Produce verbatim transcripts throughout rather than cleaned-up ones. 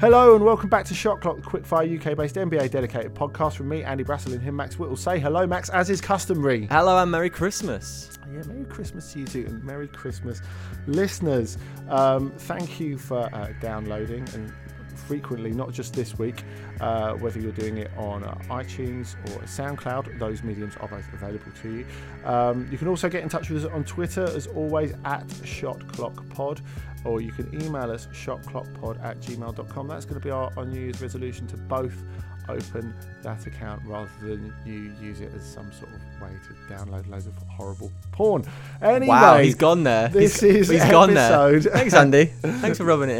Hello and welcome back to Shot Clock, the quickfire U K-based N B A dedicated podcast from me, Andy Brassel, and him, Max Whittle. Say hello, Max, as is customary. Hello and Merry Christmas. Yeah, Merry Christmas to you too, and Merry Christmas, listeners. Um, thank you for uh, downloading, and frequently, not just this week, uh, whether you're doing it on uh, iTunes or SoundCloud, those mediums are both available to you. Um, you can also get in touch with us on Twitter, as always, at ShotClockPod, or you can email us shotclockpod at gmail dot com. That's going to be our, our New Year's resolution, to both open that account rather than you use it as some sort of way to download loads of horrible porn. Anyway, wow, he's gone there. This he's, is he's episode. Gone there. Thanks, Andy. Thanks for rubbing it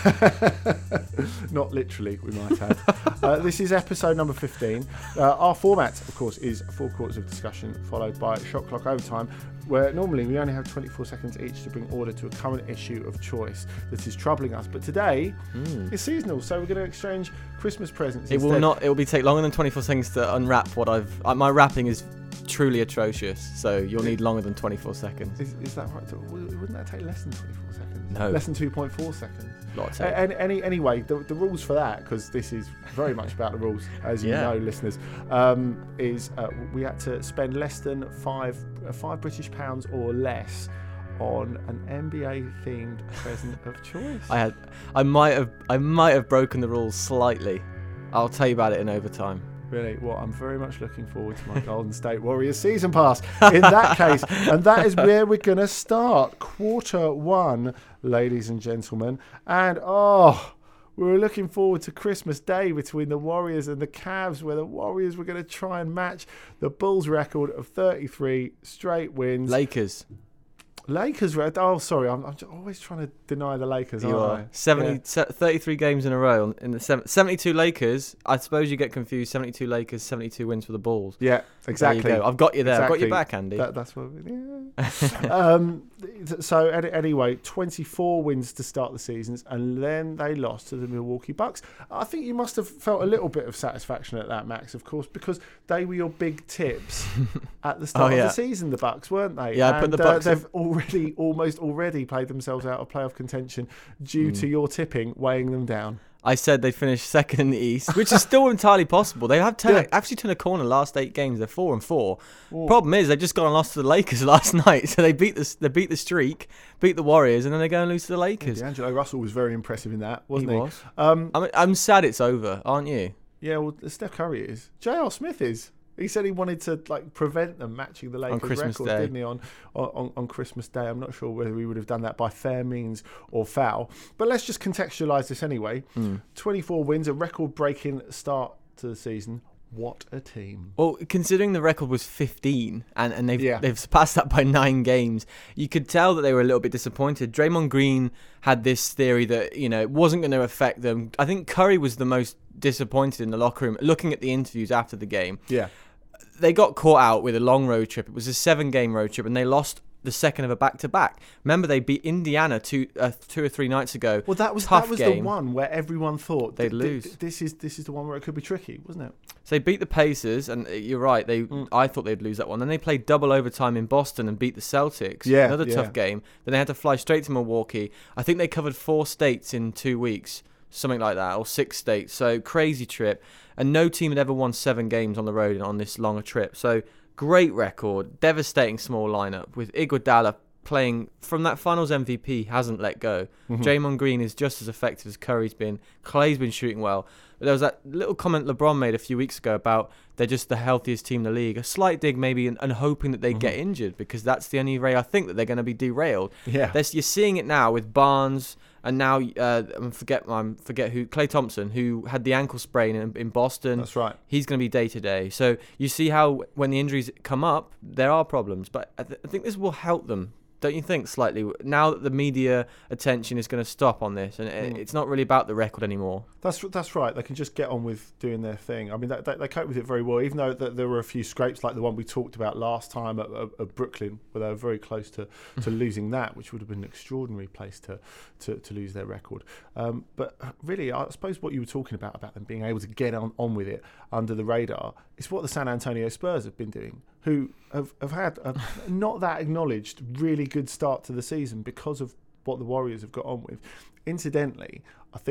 in. Not literally, we might add. uh, this is episode number fifteen. Uh, our format, of course, is four quarters of discussion followed by Shot Clock Overtime, where normally we only have twenty-four seconds each to bring order to a current issue of choice that is troubling us. But today mm. it's seasonal, so we're going to exchange Christmas presents. It instead. will not. It will be take longer than twenty-four seconds to unwrap what I've. Uh, my wrapping is truly atrocious, so you'll need longer than twenty-four seconds. Is, is that right? Wouldn't that take less than twenty-four seconds? No. Less than two point four seconds. Lot Uh, any, any, anyway, the, the rules for that, because this is very much about the rules, as you yeah. know, listeners, um, is uh, we had to spend less than five uh, five British pounds or less on an N B A themed present of choice. I had, I might have, I might have broken the rules slightly. I'll tell you about it in overtime. Really? Well, I'm very much looking forward to my Golden State Warriors season pass in that case. And that is where we're going to start. Quarter one, ladies and gentlemen. And, oh, we were looking forward to Christmas Day between the Warriors and the Cavs, where the Warriors were going to try and match the Bulls' record of thirty-three straight wins. Lakers. Lakers, oh, sorry, I'm, I'm always trying to deny the Lakers, you aren't are. I? seventy, yeah. thirty-three games in a row. In the seven, seventy-two Lakers, I suppose you get confused. seventy-two Lakers, seventy-two wins for the Bulls. Yeah, exactly. There you go. I've got you there. Exactly. I've got you back, Andy. That, that's what. Yeah. um, so anyway, twenty-four wins to start the seasons, and then they lost to the Milwaukee Bucks. I think you must have felt a little bit of satisfaction at that, Max, of course, because they were your big tips at the start oh, yeah. of the season. The Bucks, weren't they? Yeah, and, I put the Bucks. Uh, they've already, almost already played themselves out of playoff contention due mm. to your tipping weighing them down. I said they'd finish second in the East, which is still entirely possible. They have turned, yeah. actually turned a corner last eight games. They're four and four. Ooh. Problem is, they've just gone and lost to the Lakers last night. So they beat the they beat the streak, beat the Warriors, and then they go and lose to the Lakers. Yeah, D'Angelo Russell was very impressive in that, wasn't he? He was. Um, I'm, I'm sad it's over, aren't you? Yeah, well, Steph Curry is. J R. Smith is. He said he wanted to like prevent them matching the Lakers record, Day. didn't he, on, on on Christmas Day? I'm not sure whether we would have done that by fair means or foul. But let's just contextualise this anyway. Mm. twenty-four wins, a record-breaking start to the season. What a team. Well, considering the record was fifteen and, and they've, yeah. they've surpassed that by nine games, you could tell that they were a little bit disappointed. Draymond Green had this theory that, you know, it wasn't going to affect them. I think Curry was the most disappointed in the locker room, looking at the interviews after the game. Yeah. They got caught out with a long road trip. It was a seven-game road trip, and they lost the second of a back-to-back. Remember, they beat Indiana two, uh, two or three nights ago. Well, that was Tough that was game. the one where everyone thought they'd th- lose. Th- this is this is the one where it could be tricky, wasn't it? So they beat the Pacers, and you're right. They mm. I thought they'd lose that one. Then they played double overtime in Boston and beat the Celtics. Yeah, another yeah. tough game. Then they had to fly straight to Milwaukee. I think they covered four states in two weeks. Something like that, or six states. So crazy trip. And no team had ever won seven games on the road on this longer trip. So great record, devastating small lineup with Iguodala playing from that Finals M V P, hasn't let go. Mm-hmm. Draymond Green is just as effective as Curry's been. Clay's been shooting well. But there was that little comment LeBron made a few weeks ago about they're just the healthiest team in the league. A slight dig maybe, and, and hoping that they mm-hmm. get injured, because that's the only way I think that they're going to be derailed. Yeah, There's, you're seeing it now with Barnes. And now, uh, I forget, I forget who, Klay Thompson, who had the ankle sprain in, in Boston. That's right. He's going to be day to day. So you see how when the injuries come up, there are problems. But I, th- I think this will help them, don't you think, slightly? Now that the media attention is going to stop on this, and it, mm. it's not really about the record anymore. That's that's right. They can just get on with doing their thing. I mean, they, they, they cope with it very well, even though th- there were a few scrapes like the one we talked about last time at, at, at Brooklyn, where they were very close to, to losing that, which would have been an extraordinary place to to, to lose their record. Um, but really, I suppose what you were talking about, about them being able to get on, on with it under the radar, is what the San Antonio Spurs have been doing, who have, have had a not that acknowledged really good start to the season because of what the Warriors have got on with. Incidentally, I think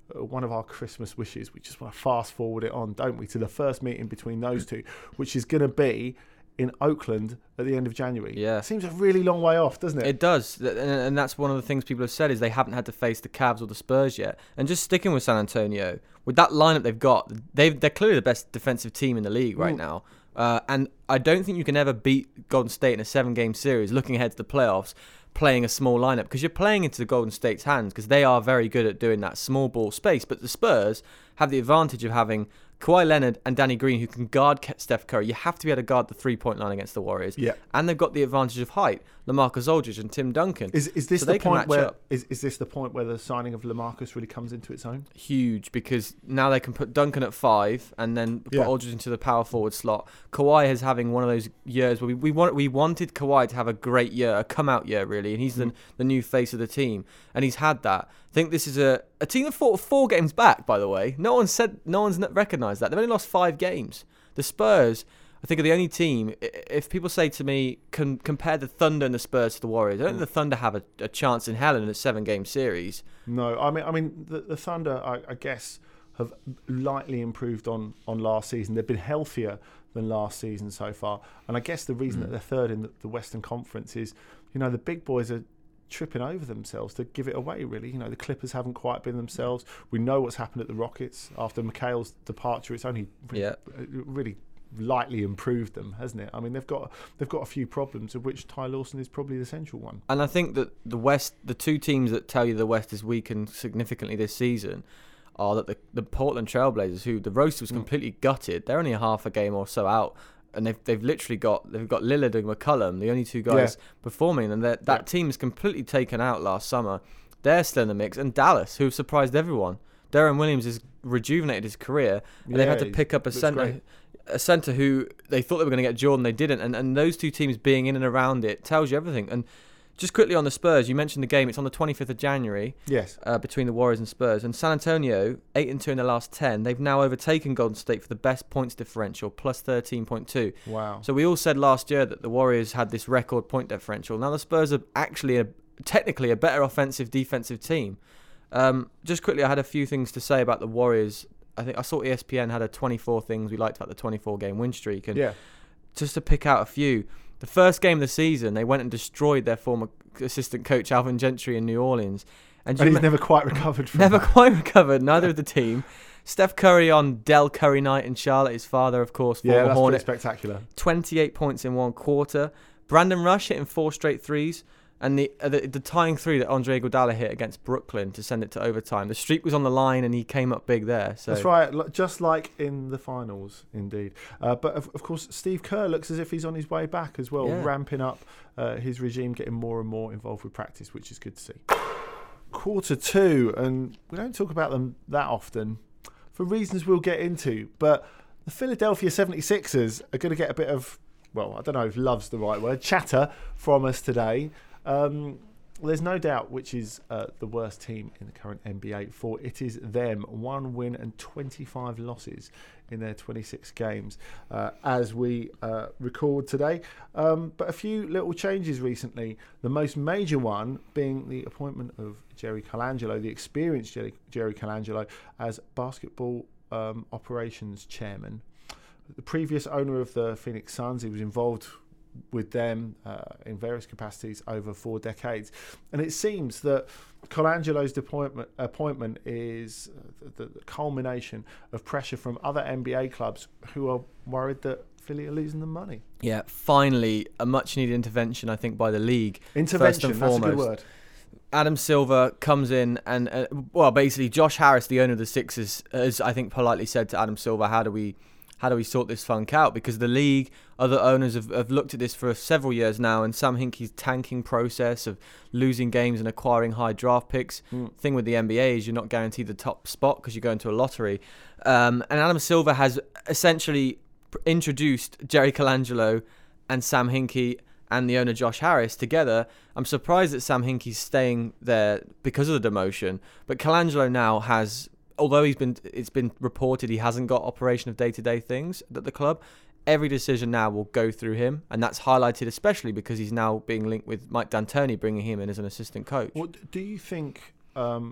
uh, one of our Christmas wishes. We just want to fast forward it on, don't we, to the first meeting between those two, which is going to be in Oakland at the end of January. Yeah. Seems a really long way off, doesn't it? It does, and, and that's one of the things people have said is they haven't had to face the Cavs or the Spurs yet. And just sticking with San Antonio, with that lineup they've got, they've, they're clearly the best defensive team in the league right mm. now. Uh, and I don't think you can ever beat Golden State in a seven-game series, looking ahead to the playoffs, playing a small lineup, because you're playing into the Golden State's hands, because they are very good at doing that small ball space. But the Spurs have the advantage of having Kawhi Leonard and Danny Green, who can guard Steph Curry. You have to be able to guard the three-point line against the Warriors. Yeah. And they've got the advantage of height, LaMarcus Aldridge and Tim Duncan. Is is this so the point where is, is this the point where the signing of LaMarcus really comes into its own? Huge, because now they can put Duncan at five and then put yeah. Aldridge into the power forward slot. Kawhi is having one of those years where we we, want, we wanted Kawhi to have a great year, a come-out year, really, and he's mm. the, the new face of the team, and he's had that. I think this is a, a team that fought four games back, by the way. No one said, no one's recognised that. They've only lost five games. The Spurs, I think, are the only team. If people say to me, can compare the Thunder and the Spurs to the Warriors, I don't think the Thunder have a, a chance in hell in a seven-game series. No, I mean, I mean, the, the Thunder, I, I guess, have lightly improved on, on last season. They've been healthier than last season so far, and I guess the reason mm. that they're third in the, the Western Conference is, you know, the big boys are tripping over themselves to give it away, really. You know, the Clippers haven't quite been themselves. We know what's happened at the Rockets after McHale's departure. It's only yeah. really lightly improved them, hasn't it? I mean, they've got they've got a few problems, of which Ty Lawson is probably the central one. And I think that the West, the two teams that tell you the West is weakened significantly this season are that the, the Portland Trailblazers, who the roster was completely mm. gutted, they're only a half a game or so out. And they've they've literally got they've got Lillard and McCollum, the only two guys yeah. performing, and that yeah. team is completely taken out last summer. They're still in the mix, and Dallas, who surprised everyone. Deron Williams has rejuvenated his career, and yeah, they've had to pick up a center, great. a center who they thought they were going to get Jordan, they didn't, and and those two teams being in and around it tells you everything. And just quickly on the Spurs, you mentioned the game. It's on the twenty-fifth of January. Yes. Uh, between the Warriors and Spurs. And San Antonio, eight and two in the last ten. They've now overtaken Golden State for the best points differential, plus thirteen point two. Wow. So we all said last year that the Warriors had this record point differential. Now the Spurs are actually, a, technically, a better offensive, defensive team. Um, just quickly, I had a few things to say about the Warriors. I think I saw E S P N had a twenty-four things we liked about the twenty-four game win streak. And yeah. just to pick out a few. The first game of the season, they went and destroyed their former assistant coach, Alvin Gentry, in New Orleans. And, and he's ma- never quite recovered from Never that. quite recovered, neither of the team. Steph Curry on Del Curry night in Charlotte, his father, of course, former yeah, that's Hornet. pretty spectacular. twenty-eight points in one quarter. Brandon Rush hitting four straight threes. And the, uh, the the tying three that Andre Iguodala hit against Brooklyn to send it to overtime. The streak was on the line, and he came up big there. So that's right, just like in the finals, indeed. Uh, but of, of course, Steve Kerr looks as if he's on his way back as well, yeah. ramping up uh, his regime, getting more and more involved with practice, which is good to see. Quarter two, and we don't talk about them that often for reasons we'll get into. But the Philadelphia seventy-sixers are going to get a bit of, well, I don't know if love's the right word, chatter from us today. Um, there's no doubt which is uh, the worst team in the current N B A, for it is them. One win and twenty-five losses in their twenty-six games uh, as we uh, record today. Um, but a few little changes recently. The most major one being the appointment of Jerry Colangelo, the experienced Jerry, Jerry Colangelo, as basketball um, operations chairman. The previous owner of the Phoenix Suns, he was involved with them uh, in various capacities over four decades, and it seems that Colangelo's appointment, appointment is the, the culmination of pressure from other N B A clubs who are worried that Philly are losing the money. Yeah, finally a much needed intervention, I think, by the league. Intervention, first and that's foremost. a good word. Adam Silver comes in and, uh, well, basically Josh Harris, the owner of the Sixers, has, I think, politely said to Adam Silver, how do we How do we sort this funk out? Because the league, other owners have, have looked at this for several years now, and Sam Hinkie's tanking process of losing games and acquiring high draft picks. Mm. Thing with the N B A is you're not guaranteed the top spot because you go into a lottery. Um, and Adam Silver has essentially introduced Jerry Colangelo and Sam Hinkie and the owner Josh Harris together. I'm surprised that Sam Hinkie's staying there because of the demotion, but Colangelo now has... Although he's been, it's been reported he hasn't got operation of day-to-day things at the club, every decision now will go through him, and that's highlighted especially because he's now being linked with Mike D'Antoni, bringing him in as an assistant coach. Well, do you think um,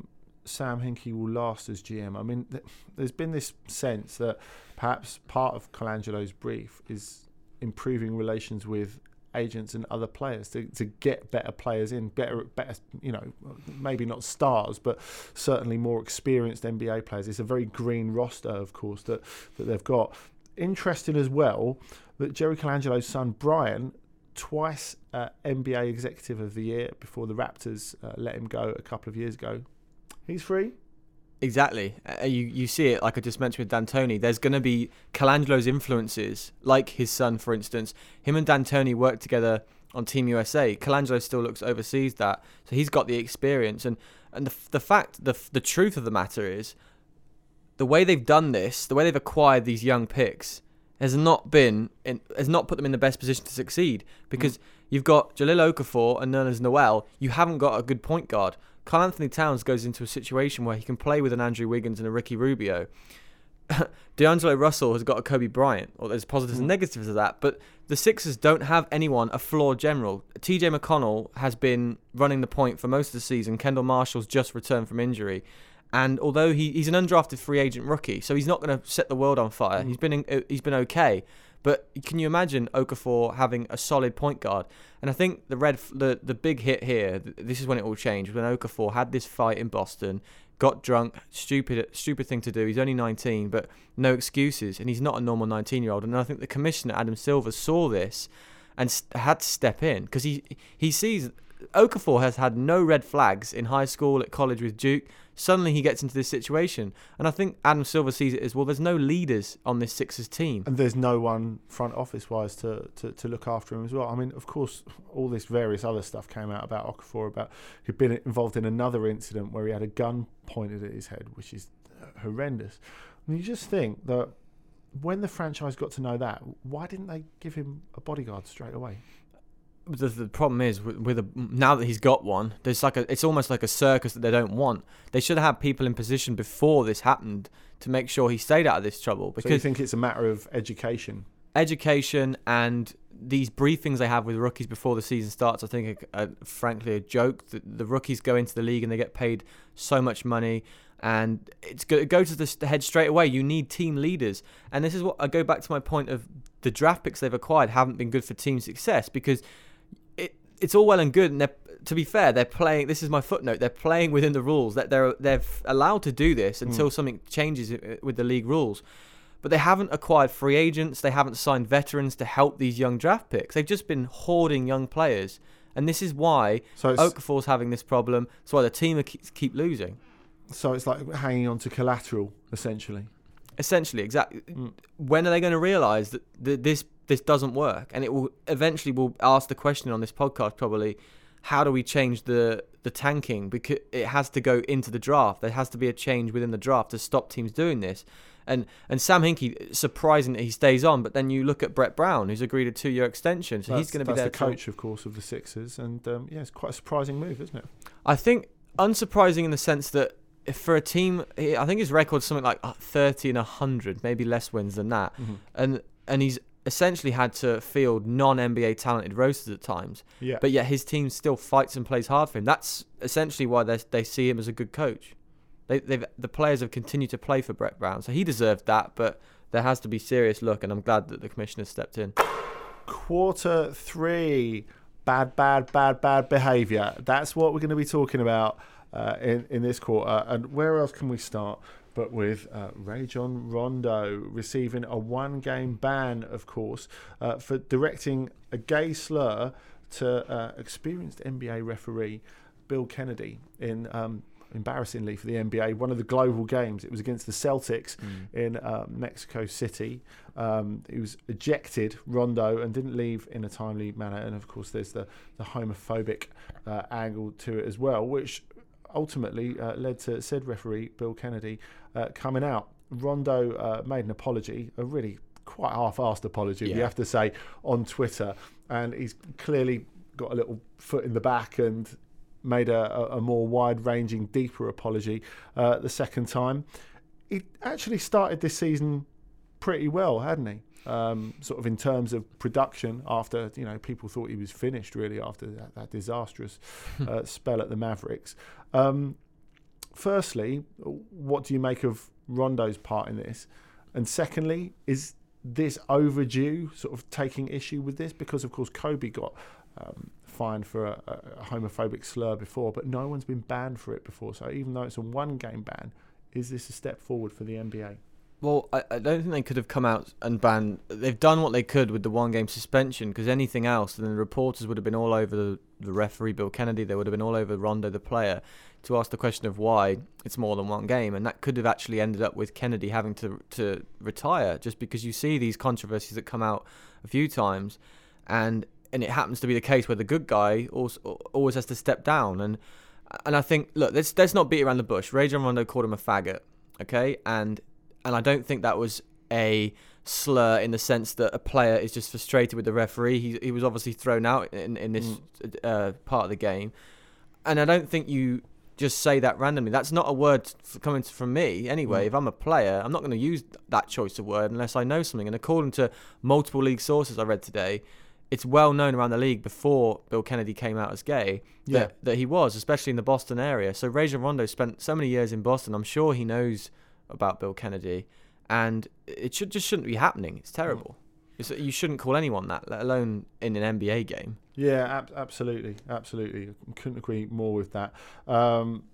Sam Hinkie will last as G M. I mean, th- there's been this sense that perhaps part of Colangelo's brief is improving relations with agents and other players to, to get better players in, better, better, you know, maybe not stars, but certainly more experienced N B A players. It's a very green roster, of course, that, that they've got. Interesting as well that Jerry Colangelo's son, Brian, twice uh, N B A Executive of the Year before the Raptors uh, let him go a couple of years ago. He's free. Exactly. Uh, you you see it, like I just mentioned with D'Antoni. There's going to be Colangelo's influences, like his son, for instance. Him and D'Antoni worked together on Team U S A. Colangelo still looks overseas that, so he's got the experience. And and the the fact, the the truth of the matter is, the way they've done this, the way they've acquired these young picks, has not been in, has not put them in the best position to succeed. Because mm. you've got Jahlil Okafor and Nerlens Noel. You haven't got a good point guard. Karl Anthony Towns goes into a situation where he can play with an Andrew Wiggins and a Ricky Rubio. D'Angelo Russell has got a Kobe Bryant, or there's positives and negatives of that, but the Sixers don't have anyone, a floor general. T J McConnell has been running the point for most of the season. Kendall Marshall's just returned from injury. And although he, he's an undrafted free agent rookie, so he's not going to set the world on fire. Mm. He's been in, he's been okay. But can you imagine Okafor having a solid point guard? And I think the red, the, the big hit here, this is when it all changed, when Okafor had this fight in Boston, got drunk, stupid stupid thing to do. He's only nineteen, but no excuses. And he's not a normal nineteen-year-old. And I think the commissioner, Adam Silver, saw this and st- had to step in. Because he, he sees Okafor has had no red flags in high school, at college with Duke. Suddenly he gets into this situation. And I think Adam Silver sees it as, well, there's no leaders on this Sixers team. And there's no one front office-wise to, to, to look after him as well. I mean, of course, all this various other stuff came out about Okafor, about he'd been involved in another incident where he had a gun pointed at his head, which is horrendous. And you just think that when the franchise got to know that, why didn't they give him a bodyguard straight away? The, the problem is with, with a, now that he's got one, there's like a it's almost like a circus that they don't want. They should have had people in position before this happened to make sure he stayed out of this trouble. Because so you think it's a matter of education, education, and these briefings they have with rookies before the season starts. I think, are, are frankly, a joke. The, the rookies go into the league and they get paid so much money, and it's go, it goes to the head straight away. You need team leaders, and this is what I go back to my point of the draft picks they've acquired haven't been good for team success, because it's all well and good, and they're, to be fair, they're playing. This is my footnote. They're playing within the rules. That they're they're allowed to do this until mm. something changes with the league rules. But they haven't acquired free agents. They haven't signed veterans to help these young draft picks. They've just been hoarding young players, and this is why so Okafor's having this problem. That's why the team keep, keep losing. So it's like hanging on to collateral, essentially. Essentially, exactly. Mm. When are they going to realise that th- this this doesn't work? And it will eventually will ask the question on this podcast probably, how do we change the the tanking? Because it has to go into the draft. There has to be a change within the draft to stop teams doing this. And and Sam Hinkie, surprising that he stays on, but then you look at Brett Brown, who's agreed a two-year extension, so that's, he's going to be there. That's the coach, of course, of the Sixers, and um, yeah, it's quite a surprising move, isn't it? I think unsurprising in the sense that if for a team, I think his record's something like thirty and one hundred, maybe less wins than that, mm-hmm. and and he's essentially had to field non-N B A talented rosters at times, yeah. but yet his team still fights and plays hard for him. That's essentially why they they see him as a good coach. They they've the players have continued to play for Brett Brown, so he deserved that, but there has to be serious look, and I'm glad that the commissioner stepped in. Quarter three, bad, bad, bad, bad behaviour. That's what we're going to be talking about uh, in, in this quarter. And where else can we start but with uh, Rajon Rondo receiving a one-game ban, of course, uh, for directing a gay slur to uh, experienced N B A referee Bill Kennedy in, um, embarrassingly for the N B A, one of the global games. It was against the Celtics mm. in uh, Mexico City. Um, he was ejected, Rondo, and didn't leave in a timely manner. And, of course, there's the, the homophobic uh, angle to it as well, which ultimately uh, led to said referee Bill Kennedy uh, coming out. Rondo uh, made an apology, a really quite half-assed apology, yeah. you have to say, on Twitter, and he's clearly got a little foot in the back and made a, a, a more wide-ranging, deeper apology uh, the second time. He actually started this season pretty well, hadn't he? Um, sort of in terms of production, after, you know, people thought he was finished really after that, that disastrous uh, spell at the Mavericks. Um, firstly, what do you make of Rondo's part in this? And secondly, is this overdue, sort of taking issue with this? Because, of course, Kobe got um, fined for a, a homophobic slur before, but no one's been banned for it before. So even though it's a one-game ban, is this a step forward for the N B A? Well, I, I don't think they could have come out and banned. They've done what they could with the one-game suspension, because anything else, then the reporters would have been all over the, the referee, Bill Kennedy. They would have been all over Rondo, the player, to ask the question of why it's more than one game. And that could have actually ended up with Kennedy having to to retire, just because you see these controversies that come out a few times, and and it happens to be the case where the good guy also, always has to step down. And and I think, look, let's, let's not beat around the bush. Rajon Rondo called him a faggot, okay? And And I don't think that was a slur in the sense that a player is just frustrated with the referee. He he was obviously thrown out in, in this mm. uh, part of the game. And I don't think you just say that randomly. That's not a word coming from me anyway. Mm. If I'm a player, I'm not going to use that choice of word unless I know something. And according to multiple league sources I read today, it's well known around the league before Bill Kennedy came out as gay that, yeah. that he was, especially in the Boston area. So Rajon Rondo spent so many years in Boston. I'm sure he knows about Bill Kennedy, and it should just shouldn't be happening. It's terrible. It's, you shouldn't call anyone that, let alone in an N B A game. Yeah, ab- absolutely, absolutely. Couldn't agree more with that. Um,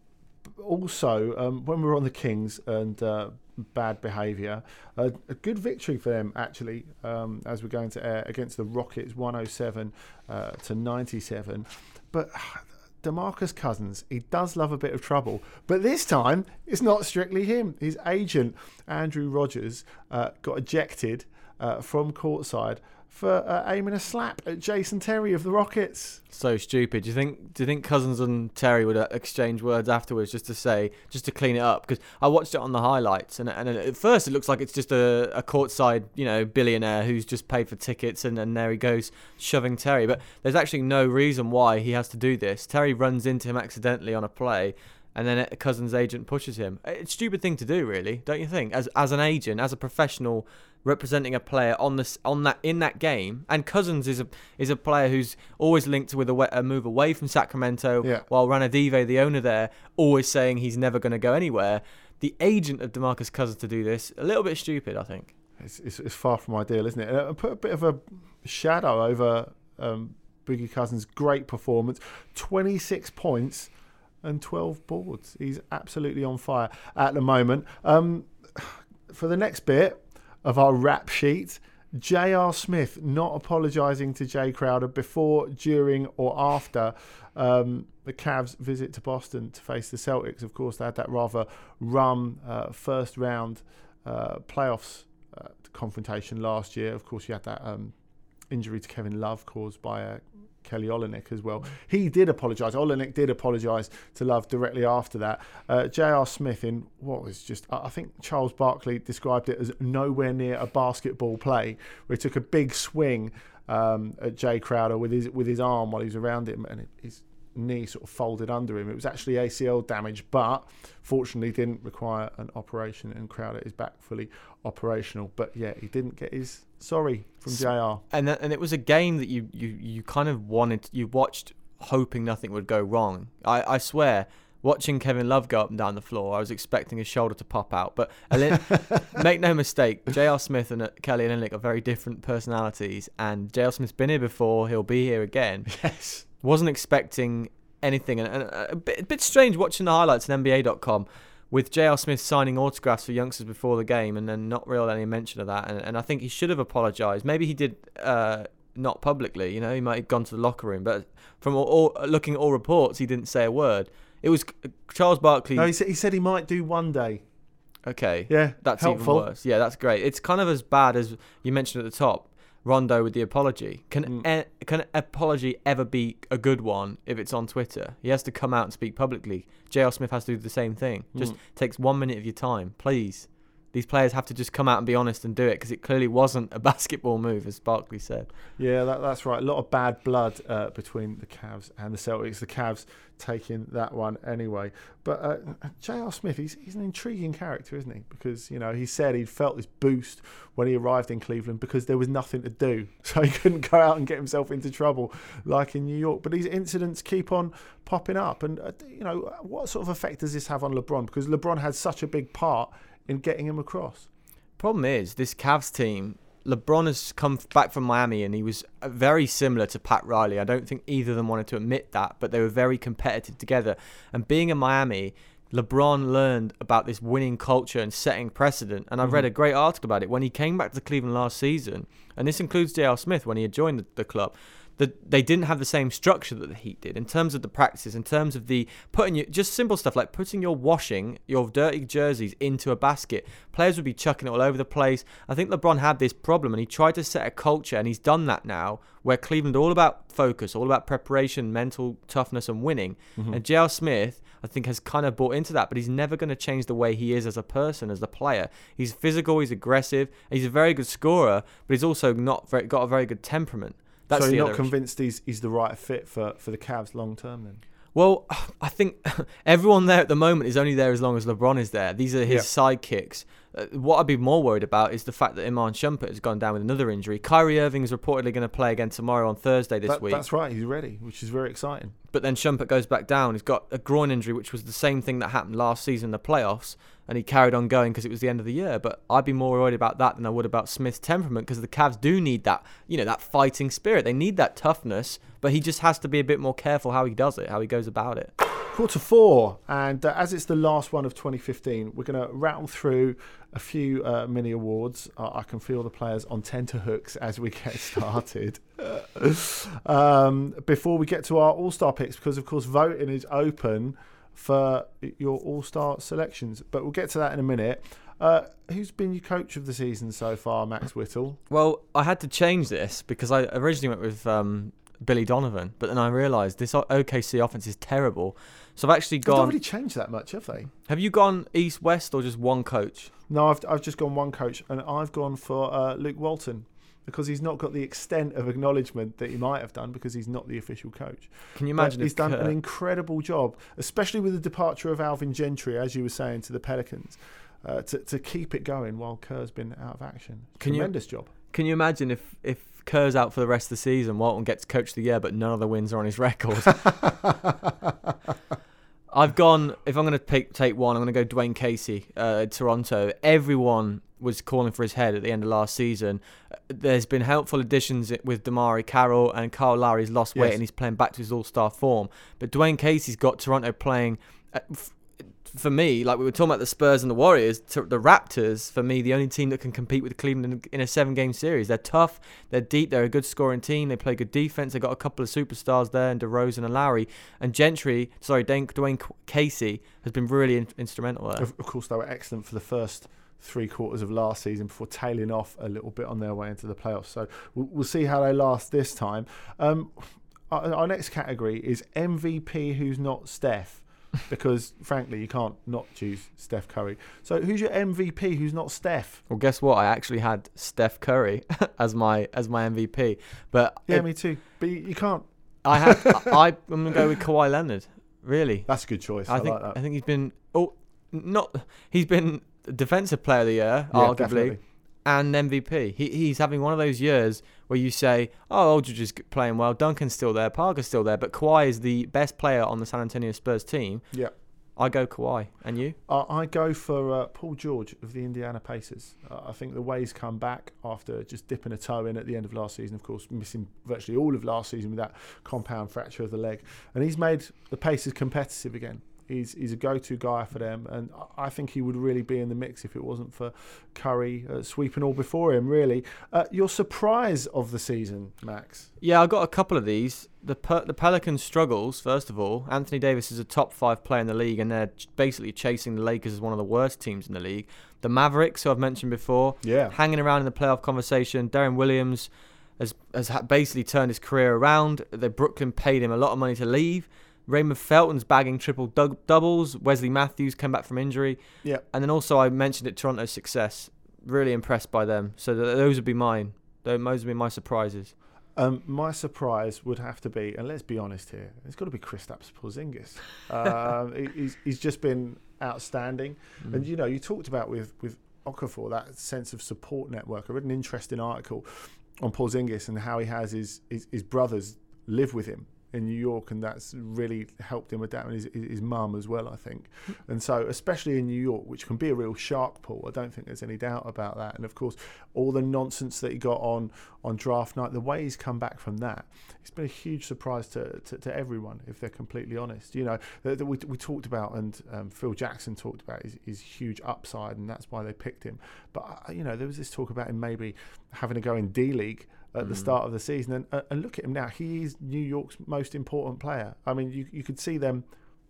also, um, when we were on the Kings and uh, bad behaviour, uh, a good victory for them actually, um, as we're going to air against the Rockets, one oh seven uh, to ninety-seven, but. DeMarcus Cousins, he does love a bit of trouble, but this time it's not strictly him. His agent, Andrew Rogers, uh, got ejected uh, from courtside for uh, aiming a slap at Jason Terry of the Rockets. So stupid. Do you think? Do you think Cousins and Terry would uh, exchange words afterwards just to say, just to clean it up? Because I watched it on the highlights, and and at first it looks like it's just a, a courtside, you know, billionaire who's just paid for tickets, and, and there he goes shoving Terry. But there's actually no reason why he has to do this. Terry runs into him accidentally on a play, and then a Cousins' agent pushes him. It's a stupid thing to do, really, don't you think? As as an agent, as a professional representing a player on this on that in that game, and Cousins is a is a player who's always linked with a, a move away from Sacramento, yeah. while Ranadive, the owner there, always saying he's never going to go anywhere. The agent of DeMarcus Cousins to do this, a little bit stupid, I think. It's it's, it's far from ideal, isn't it? And put a bit of a shadow over um, Boogie Cousins' great performance, twenty-six points and twelve boards. He's absolutely on fire at the moment. Um, for the next bit of our rap sheet, J R. Smith not apologising to Jay Crowder before, during or after um, the Cavs' visit to Boston to face the Celtics. Of course, they had that rather rum uh, first round uh, playoffs uh, confrontation last year. Of course, you had that um, injury to Kevin Love caused by uh, Kelly Olynyk as well. He did apologise. Olynyk did apologise to Love directly after that. Uh, J R. Smith in what was just, I think Charles Barkley described it as nowhere near a basketball play, where he took a big swing um, at Jay Crowder with his with his arm while he was around him, and it, his knee sort of folded under him. It was actually A C L damage, but fortunately didn't require an operation, and Crowder is back fully operational. But yeah, he didn't get his sorry from J R. And th- and it was a game that you, you, you kind of wanted, you watched hoping nothing would go wrong. I, I swear, watching Kevin Love go up and down the floor, I was expecting his shoulder to pop out. But make no mistake, J R. Smith and Kelly Olynyk are very different personalities, and J R. Smith's been here before, he'll be here again. Yes. Wasn't expecting anything, and, and a, bit, a bit strange watching the highlights on N B A dot com with J R. Smith signing autographs for youngsters before the game, and then not really any mention of that. And, and I think he should have apologised. Maybe he did uh, not publicly. You know, he might have gone to the locker room, but from all, all, looking at all reports, he didn't say a word. It was Charles Barkley. No, he said he said he might do one day. Okay, yeah, that's helpful. Even worse. Yeah, that's great. It's kind of as bad as you mentioned at the top. Rondo with the apology. Can mm. e- can an apology ever be a good one if it's on Twitter? He has to come out and speak publicly. J R. Smith has to do the same thing. Just mm. takes one minute of your time, please. These players have to just come out and be honest and do it, because it clearly wasn't a basketball move, as Barkley said. Yeah, that, that's right. A lot of bad blood uh, between the Cavs and the Celtics. The Cavs taking that one anyway. But uh, J R. Smith, he's, he's an intriguing character, isn't he? Because, you know, he said he'd felt this boost when he arrived in Cleveland because there was nothing to do. So he couldn't go out and get himself into trouble like in New York. But these incidents keep on popping up. And, uh, you know, what sort of effect does this have on LeBron? Because LeBron had such a big part in getting him across. Problem is, this Cavs team, LeBron has come back from Miami and he was very similar to Pat Riley. I don't think either of them wanted to admit that, but they were very competitive together. And being in Miami, LeBron learned about this winning culture and setting precedent. And I've mm-hmm. read a great article about it. When he came back to Cleveland last season, and this includes J R. Smith when he had joined the, the club, that they didn't have the same structure that the Heat did in terms of the practices, in terms of the putting your, just simple stuff like putting your washing, your dirty jerseys into a basket. Players would be chucking it all over the place. I think LeBron had this problem and he tried to set a culture, and he's done that now, where Cleveland are all about focus, all about preparation, mental toughness and winning. Mm-hmm. And J R. Smith, I think, has kind of bought into that, but he's never going to change the way he is as a person, as a player. He's physical, he's aggressive, he's a very good scorer, but he's also not very, got a very good temperament. That's so you're not convinced he's, he's the right fit for, for the Cavs long term then? Well, I think everyone there at the moment is only there as long as LeBron is there. These are his yeah. sidekicks. Uh, what I'd be more worried about is the fact that Iman Shumpert has gone down with another injury. Kyrie Irving is reportedly going to play again tomorrow on Thursday this that, week. That's right, he's ready, which is very exciting. But then Shumpert goes back down. He's got a groin injury, which was the same thing that happened last season in the playoffs, and he carried on going because it was the end of the year. But I'd be more worried about that than I would about Smith's temperament, because the Cavs do need that, you know, that fighting spirit. They need that toughness, but he just has to be a bit more careful how he does it, how he goes about it. Quarter four, and uh, as it's the last one of twenty fifteen, we're going to rattle through a few uh, mini awards. Uh, I can feel the players on tenterhooks as we get started. um, before we get to our All-Star picks, because of course voting is open for your All-Star selections, but we'll get to that in a minute. Uh, who's been your coach of the season so far, Max Whittle? Well, I had to change this because I originally went with um, Billy Donovan, but then I realised this O K C offense is terrible. So I've actually gone... They've not really changed that much, have they? Have you gone east-west or just one coach? No, I've I've just gone one coach, and I've gone for uh, Luke Walton, because he's not got the extent of acknowledgement that he might have done because he's not the official coach. Can you imagine? But he's done Kerr... an incredible job, especially with the departure of Alvin Gentry, as you were saying, to the Pelicans, uh, to, to keep it going while Kerr's been out of action. Can Tremendous you, job. Can you imagine if, if Kerr's out for the rest of the season, Walton gets coach of the year, but none of the wins are on his record? I've gone, if I'm going to pick, take one, I'm going to go Dwayne Casey, uh, Toronto. Everyone was calling for his head at the end of last season. There's been helpful additions with Damari Carroll, and Kyle Lowry's lost weight yes. and he's playing back to his all-star form. But Dwayne Casey's got Toronto playing... Uh, f- For me, like we were talking about the Spurs and the Warriors, to the Raptors, for me, the only team that can compete with Cleveland in a seven-game series. They're tough, they're deep, they're a good scoring team, they play good defense, they've got a couple of superstars there, and DeRozan and Lowry. And Gentry, sorry, Dwayne Casey has been really in- instrumental there. Of course, they were excellent for the first three quarters of last season before tailing off a little bit on their way into the playoffs. So we'll, we'll see how they last this time. Um, our, our next category is M V P who's not Steph. Because, frankly, you can't not choose Steph Curry. So who's your M V P who's not Steph? Well, guess what? I actually had Steph Curry as my as my M V P. But Yeah, it, me too. But you, you can't. I have. I, I'm going to go with Kawhi Leonard, really. That's a good choice. I, I think, think like that. I think he's been... Oh, not. He's been Defensive Player of the Year, yeah, arguably. Definitely. And M V P. He he's having one of those years where you say, oh, Aldridge is playing well, Duncan's still there, Parker's still there, but Kawhi is the best player on the San Antonio Spurs team. Yeah. I go Kawhi. And you? Uh, I go for uh, Paul George of the Indiana Pacers. Uh, I think the way he's come back after just dipping a toe in at the end of last season, of course, missing virtually all of last season with that compound fracture of the leg. And he's made the Pacers competitive again. He's he's a go-to guy for them, and I think he would really be in the mix if it wasn't for Curry uh, sweeping all before him, really. Uh, your surprise of the season, Max? Yeah, I got a couple of these. The per- the Pelicans' struggles, first of all. Anthony Davis is a top five player in the league, and they're basically chasing the Lakers as one of the worst teams in the league. The Mavericks, who I've mentioned before, yeah, hanging around in the playoff conversation. Deron Williams has, has basically turned his career around. The Brooklyn paid him a lot of money to leave. Raymond Felton's bagging triple dou- doubles. Wesley Matthews came back from injury. Yeah. And then also I mentioned it, Toronto's success. Really impressed by them. So th- those would be mine. Those would be my surprises. Um, my surprise would have to be, and let's be honest here, it's got to be Kristaps Porzingis. um, he- he's, he's just been outstanding. Mm. And, you know, you talked about with, with Okafor, that sense of support network. I read an interesting article on Porzingis and how he has his, his, his brothers live with him in New York, and that's really helped him adapt, and his, his mum as well, I think. And so, especially in New York, which can be a real shark pool, I don't think there's any doubt about that. And of course, all the nonsense that he got on on draft night, the way he's come back from that, it's been a huge surprise to, to, to everyone, if they're completely honest. You know, that, that we, we talked about, and um, Phil Jackson talked about his, his huge upside, and that's why they picked him. But, uh, you know, there was this talk about him maybe having to go in D-League at the start of the season, and, uh, and look at him now. He is New York's most important player. I mean, you you could see them,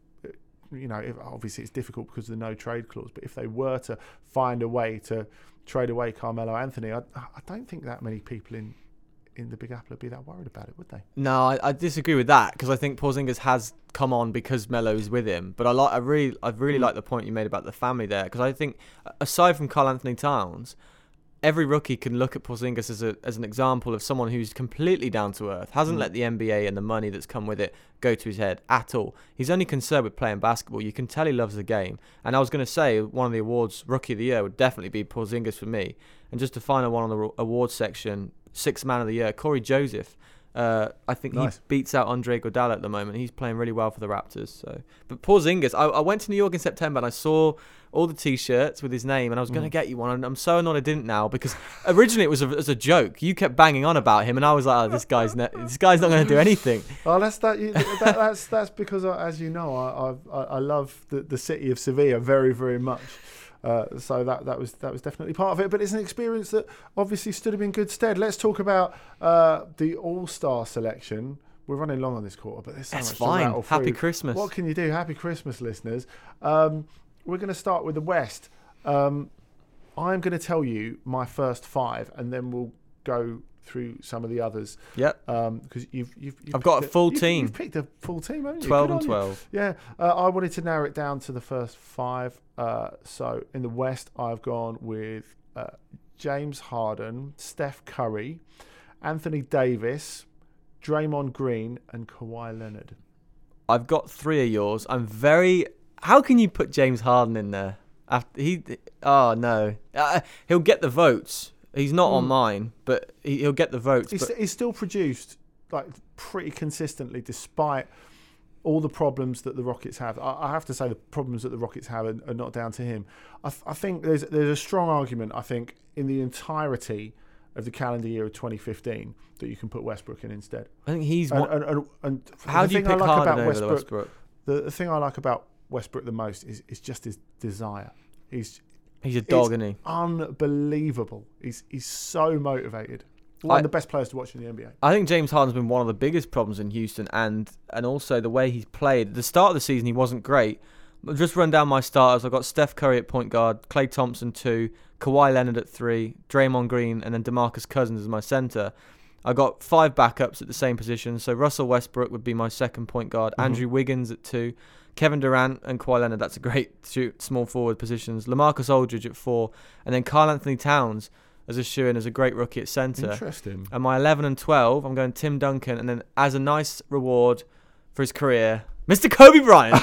you know, if, obviously it's difficult because of the no trade clause, but if they were to find a way to trade away Carmelo Anthony, I, I don't think that many people in, in the Big Apple would be that worried about it, would they? No, I, I disagree with that, because I think Porzingis has come on because Melo is with him. But I like, I really, I really mm. like the point you made about the family there, because I think aside from Karl Anthony Towns, every rookie can look at Porzingis as a as an example of someone who's completely down to earth, hasn't mm. let the N B A and the money that's come with it go to his head at all. He's only concerned with playing basketball. You can tell he loves the game. And I was going to say one of the awards, Rookie of the Year, would definitely be Porzingis for me. And just the final one on the awards section, Sixth Man of the Year, Corey Joseph. Uh, I think nice. He beats out Andre Iguodala at the moment. He's playing really well for the Raptors. So, but Porzingis, I, I went to New York in September and I saw all the T-shirts with his name, and I was going to mm. get you one. And I'm so annoyed I didn't now, because originally it was a, as a joke. You kept banging on about him, and I was like, "Oh, this guy's ne- this guy's not going to do anything." Oh, that's that, you, that. That's that's because, I, as you know, I I, I love the, the city of Sevilla very very much. Uh, so that that was that was definitely part of it, but it's an experience that obviously stood him in good stead. Let's talk about uh, the All-Star selection. We're running long on this quarter, but there's so That's much fine. to rattle through. Happy Christmas. What can you do? Happy Christmas, listeners. Um, we're going to start with the West. Um, I'm going to tell you my first five, and then we'll go through some of the others. Yep. Because um, you've, you've, you've I've got a full you've, team. You've picked a full team, haven't you? Twelve and twelve. You. Yeah. Uh, I wanted to narrow it down to the first five. Uh, so in the West, I've gone with uh, James Harden, Steph Curry, Anthony Davis, Draymond Green, and Kawhi Leonard. I've got three of yours. I'm very. How can you put James Harden in there? After he, oh no, uh, he'll get the votes. He's not mm. on mine, but he, he'll get the votes. He's, but he's still produced like pretty consistently, despite all the problems that the Rockets have. I, I have to say the problems that the Rockets have are, are not down to him. I, th- I think there's there's a strong argument. I think in the entirety of the calendar year of twenty fifteen that you can put Westbrook in instead. I think he's. And, one, and, and, and how do you pick like Harden about over Westbrook, Westbrook? The, the thing I like about Westbrook the most is, is just his desire. He's he's a dog, isn't he? Unbelievable. He's he's so motivated. One I, of the best players to watch in the N B A. I think James Harden's been one of the biggest problems in Houston, and and also the way he's played. At the start of the season, he wasn't great. I'll just run down my starters. I've got Steph Curry at point guard, Klay Thompson two, Kawhi Leonard at three, Draymond Green, and then DeMarcus Cousins as my center. I got five backups at the same position. So Russell Westbrook would be my second point guard, mm-hmm. Andrew Wiggins at two, Kevin Durant and Kawhi Leonard. That's a great two small forward positions. LaMarcus Aldridge at four, and then Karl Anthony Towns as a shoe-in as a great rookie at center. Interesting. And my eleven and twelve, I'm going Tim Duncan, and then as a nice reward for his career, Mister Kobe Bryant.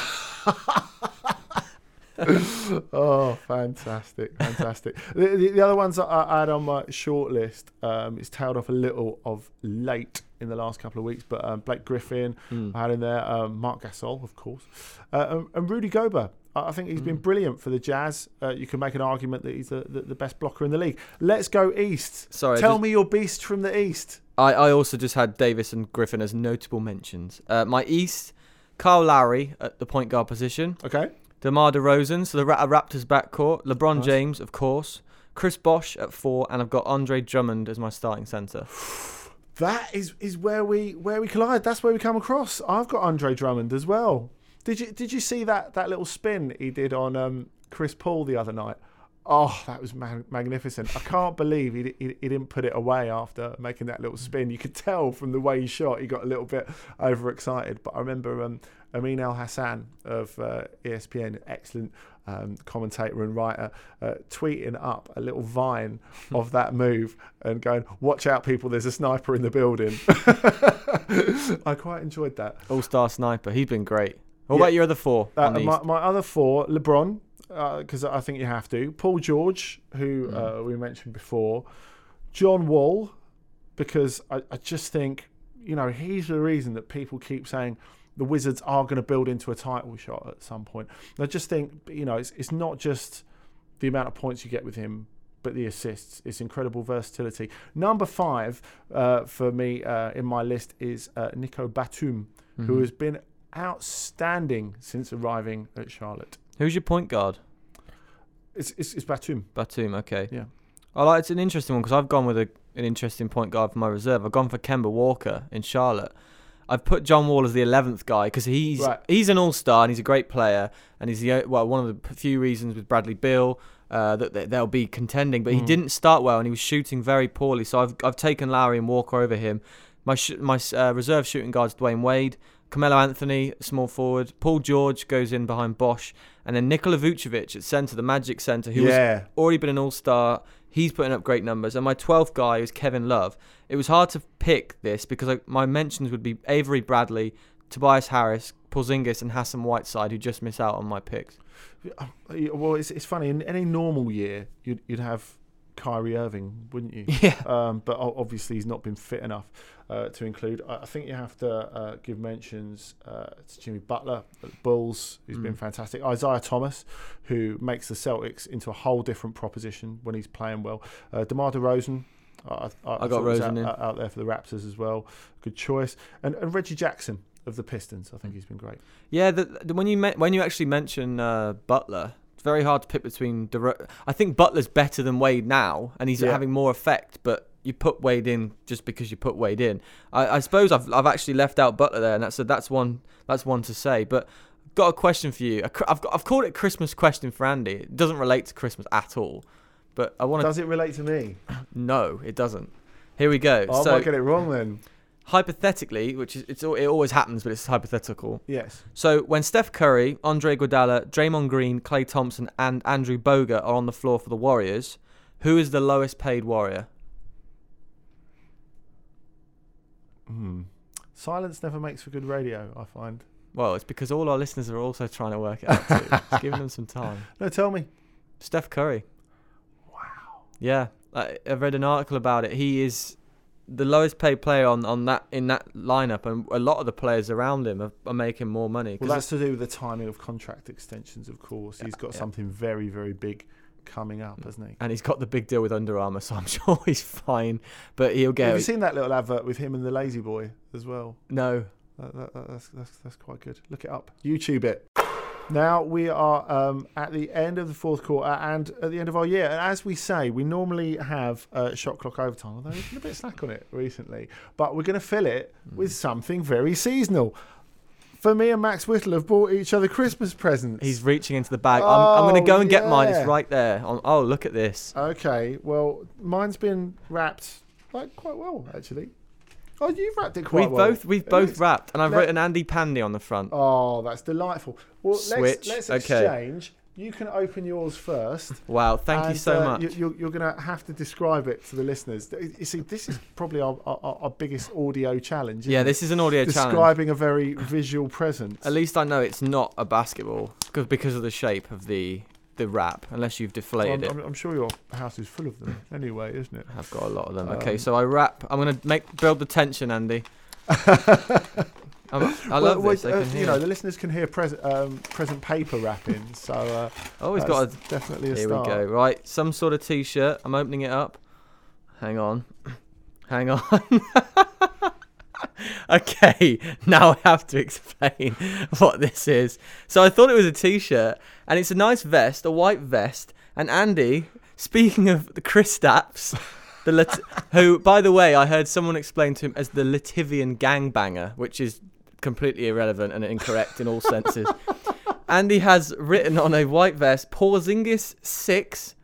Oh, fantastic, fantastic. the, the, the other ones that I had on my short list, um, it's tailed off a little of late in the last couple of weeks, but um, Blake Griffin, mm. I had in there, um, Marc Gasol, of course, uh, and, and Rudy Gobert. I think he's mm. been brilliant for the Jazz. Uh, you can make an argument that he's the, the, the best blocker in the league. Let's go East. Sorry, Tell just, me your beast from the East. I, I also just had Davis and Griffin as notable mentions. Uh, my East, Kyle Lowry at the point guard position. Okay. DeMar DeRozan, so the Raptors backcourt. LeBron nice. James, of course. Chris Bosh at four, and I've got Andre Drummond as my starting centre. That is, is where we where we collide. That's where we come across. I've got Andre Drummond as well. Did you did you see that, that little spin he did on um, Chris Paul the other night? Oh, that was mag- magnificent. I can't believe he, he he didn't put it away after making that little spin. You could tell from the way he shot, he got a little bit overexcited. But I remember um, Amin Al Hassan of uh, E S P N, excellent um, commentator and writer, uh, tweeting up a little vine of that move and going, "Watch out, people! There's a sniper in the building." I quite enjoyed that. All-star sniper. He's been great. What Yeah. about your other four? Uh, on the my, East? my other four, LeBron, because I think you have to. Paul George, who uh, we mentioned before. John Wall, because I, I just think, you know, he's the reason that people keep saying the Wizards are going to build into a title shot at some point. And I just think, you know, it's it's not just the amount of points you get with him, but the assists. It's incredible versatility. Number five uh, for me uh, in my list is uh, Nico Batum, Mm-hmm. who has been outstanding since arriving at Charlotte. Who's your point guard? It's it's, it's Batum. Batum, okay. Yeah. I like it's an interesting one because I've gone with a, an interesting point guard for my reserve. I've gone for Kemba Walker in Charlotte. I've put John Wall as the eleventh guy because he's Right. he's an all-star and he's a great player and he's the o- well one of the few reasons with Bradley Beal uh, that, that they'll be contending. But he Mm. didn't start well and he was shooting very poorly. So I've I've taken Lowry and Walker over him. My sh- my uh, reserve shooting guard's Dwayne Wade, Carmelo Anthony, small forward. Paul George goes in behind Bosch, and then Nikola Vucevic at centre, the Magic centre, who yeah. was already been an all-star. He's putting up great numbers. And my twelfth guy is Kevin Love. It was hard to pick this because I, my mentions would be Avery Bradley, Tobias Harris, Porzingis, and Hassan Whiteside, who just miss out on my picks. Well, it's it's funny. In any normal year, you'd you'd have Kyrie Irving, wouldn't you? Yeah. Um, but o- obviously, he's not been fit enough uh, to include. I, I think you have to uh, give mentions uh, to Jimmy Butler at the Bulls, who's Mm. been fantastic. Isaiah Thomas, who makes the Celtics into a whole different proposition when he's playing well. Uh, DeMar DeRozan. I, I, I got thought was Rosen out, in. out there for the Raptors as well. Good choice. And, and Reggie Jackson of the Pistons. I think he's been great. Yeah, the, the, when you me- when you actually mention uh, Butler, it's very hard to pick between. DeRo- I think Butler's better than Wade now, and he's Yeah. having more effect. But you put Wade in just because you put Wade in. I, I suppose I've I've actually left out Butler there, and that's so that's one that's one to say. But got a question for you. I've got, I've called it Christmas question for Andy. It doesn't relate to Christmas at all. But I want to. Does it relate to me? No, it doesn't. Here we go. Oh, I so might get it wrong then. hypothetically, which is it's al- it always happens, but it's hypothetical. Yes. So when Steph Curry, Andre Iguodala, Draymond Green, Klay Thompson, and Andrew Bogut are on the floor for the Warriors, who is the lowest paid Warrior? Hmm. Silence never makes for good radio, I find. Well, it's because all our listeners are also trying to work it out too. Just giving them some time. No, tell me. Steph Curry. Wow. Yeah, I, I've read an article about it. He is the lowest paid player on, on that in that lineup, and a lot of the players around him are, are making more money. Well, that's to do with the timing of contract extensions, of course. He's got yeah. something very, very big coming up, hasn't he? and he's got the big deal with Under Armour, so I'm sure he's fine. But he'll get Have you seen that little advert with him and the Lazy Boy as well? no. That, that, that, that's, that's that's quite good. Look it up. YouTube it. Now we are um, at the end of the fourth quarter and at the end of our year. And as we say, we normally have uh, shot clock overtime, although we've been a bit slack on it recently. But we're going to fill it with something very seasonal. For me and Max Whittle have bought each other Christmas presents. He's reaching into the bag. I'm, I'm going to go and get mine. yeah. It's right there. On, oh, look at this. Okay, well, mine's been wrapped like quite well, actually. Oh, you've wrapped it quite We've well. both we've It both looks- wrapped, and I've let- written Andy Pandy on the front. Oh, that's delightful. Well, Switch, let's, let's okay. exchange. You can open yours first. Wow, thank you and, so uh, much. You, you're you're going to have to describe it to the listeners. You see, this is probably our, our, our biggest audio challenge. isn't Yeah, it? this is an audio challenge. Describing a very visual present. At least I know it's not a basketball because because of the shape of the the wrap. Unless you've deflated I'm, it. I'm, I'm sure your house is full of them anyway, isn't it? I've got a lot of them. Um, Okay, so I wrap. I'm gonna make build the tension, Andy. I'm, I Well, love well, this. They uh, can hear you know, it. the listeners can hear present um, present paper wrapping. So uh, Oh, he's that's got a. definitely a Here start. we go. Right, some sort of T-shirt. I'm opening it up. Hang on. Hang on. Okay, now I have to explain what this is. So I thought it was a T-shirt, and it's a nice vest, a white vest. And Andy, speaking of the Kristaps, the Lat- who, by the way, I heard someone explain to him as the Latvian gangbanger, which is completely irrelevant and incorrect in all senses. Andy has written on a white vest, Porzingis six,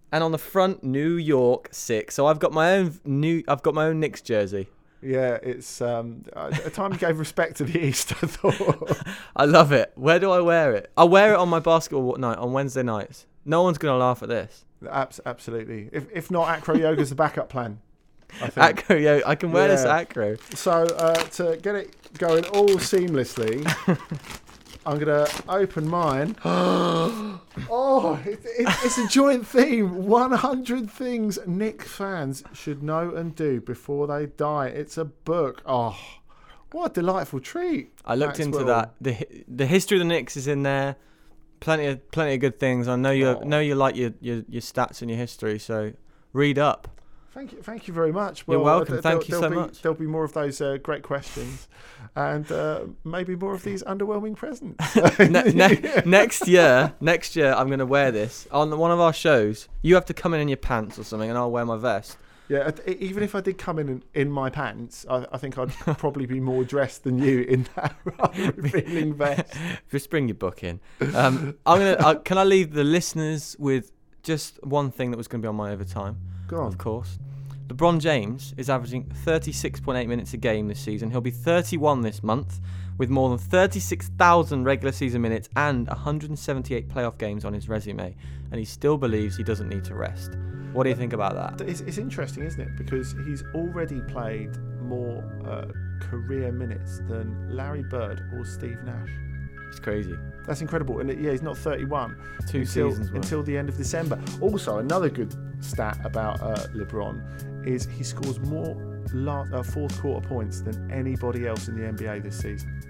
And on the front, New York six. So I've got my own new. I've got my own Knicks jersey. Yeah, it's um, a time you gave respect to the East, I thought. I love it. Where do I wear it? I wear it on my basketball night on Wednesday nights. No one's gonna laugh at this. Abs- absolutely. If if not, acro yoga's the backup plan. I think. Acro, yeah, I can wear Yeah. this acro. So uh, to get it going all seamlessly, I'm gonna open mine. Oh, it, it, it's a joint theme. one hundred things Knicks fans should know and do before they die. It's a book. Oh, what a delightful treat! I looked into Maxwell. that. the hi- The history of the Knicks is in there. Plenty of plenty of good things. I know you Oh. know you like your, your your stats and your history. So read up. Thank you, thank you very much. You're Well, welcome. uh, Thank you there'll so be, much. There'll be more of those uh, great questions, and uh, maybe more of these underwhelming presents. ne- ne- next year, next year, I'm gonna wear this on one of our shows. You have to come in in your pants or something, and I'll wear my vest. Yeah, uh, even if I did come in in, in my pants, I, I think I'd probably be more dressed than you in that revealing vest. Just bring your book in. Um, I'm gonna. Uh, can I leave the listeners with just one thing that was gonna be on my overtime? Go on. Of course. LeBron James is averaging thirty-six point eight minutes a game this season. He'll be thirty-one this month, with more than thirty-six thousand regular season minutes and one hundred seventy-eight playoff games on his resume, and he still believes he doesn't need to rest. What do you think about that? It's, it's interesting, isn't it? Because he's already played more uh, career minutes than Larry Bird or Steve Nash. It's crazy. That's incredible. And yeah, he's not thirty-one Two until, seasons worth. until the end of December. Also, another good stat about uh, LeBron is he scores more la- uh, fourth quarter points than anybody else in the N B A this season.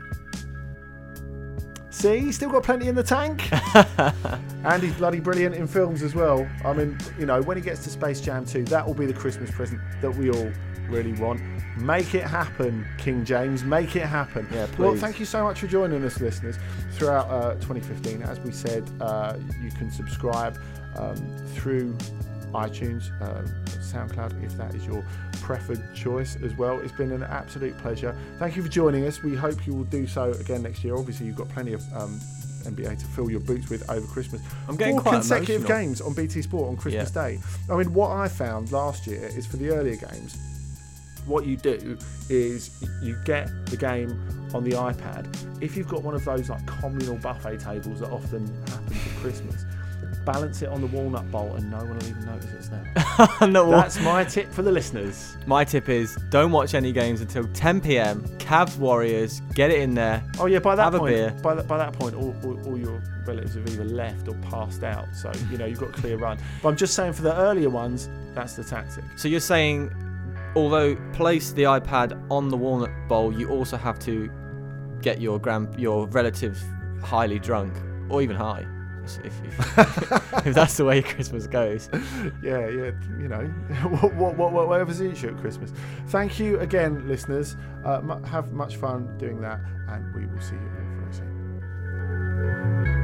See, he's still got plenty in the tank. And he's bloody brilliant in films as well. I mean, you know, when he gets to Space Jam two, that will be the Christmas present that we all really want. Make it happen, King James. Make it happen. Yeah, please. Well, thank you so much for joining us, listeners, throughout uh, twenty fifteen. As we said, uh, you can subscribe um, through iTunes, uh, SoundCloud, if that is your preferred choice as well. It's been an absolute pleasure. Thank you for joining us. We hope you will do so again next year. Obviously, you've got plenty of um, N B A to fill your boots with over Christmas. I'm getting Four quite consecutive emotional. games on B T Sport on Christmas Yeah. Day. I mean, what I found last year is for the earlier games, what you do is you get the game on the iPad. If you've got one of those like communal buffet tables that often happens at Christmas, balance it on the walnut bowl and no one will even notice it's there. No, That's my tip for the listeners. my tip is don't watch any games until ten p.m. Cavs Warriors, get it in there. Oh yeah, by that Have a point, beer. by that by that point, all, all, all your relatives have either left or passed out. So you know you've got a clear run. But I'm just saying for the earlier ones, that's the tactic. So you're saying, although place the iPad on the walnut bowl, you also have to get your grand your relatives highly drunk or even high, if, if, if that's the way Christmas goes. Yeah, yeah, you know, what, what, what, whatever suits you at Christmas. Thank you again, listeners. Uh, mu- have much fun doing that, and we will see you very soon.